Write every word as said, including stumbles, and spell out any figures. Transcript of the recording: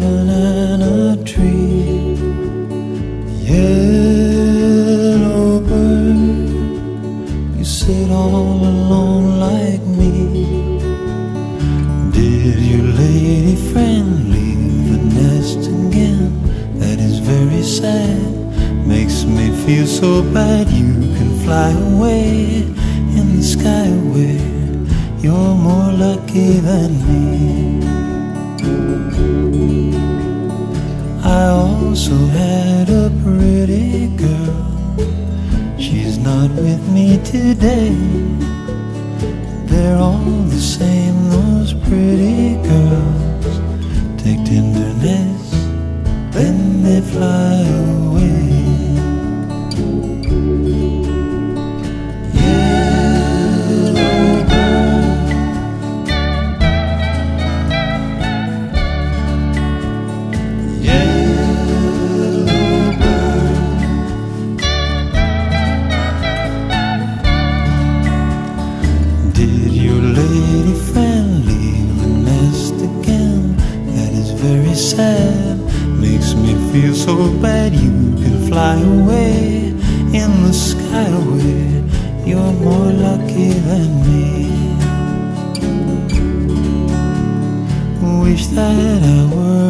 banana tree. Yellow bird, you sit all alone like me. Did your lady friend leave the nest again? That is very sad, makes me feel so bad. You can fly away in the sky where you're more lucky than me. I also had a pretty girl, she's not with me today. They're all the same, those pretty girls. Take tenderness, then they fly away. Sad, makes me feel so bad. You can fly away in the sky where you're more lucky than me. Wish that I were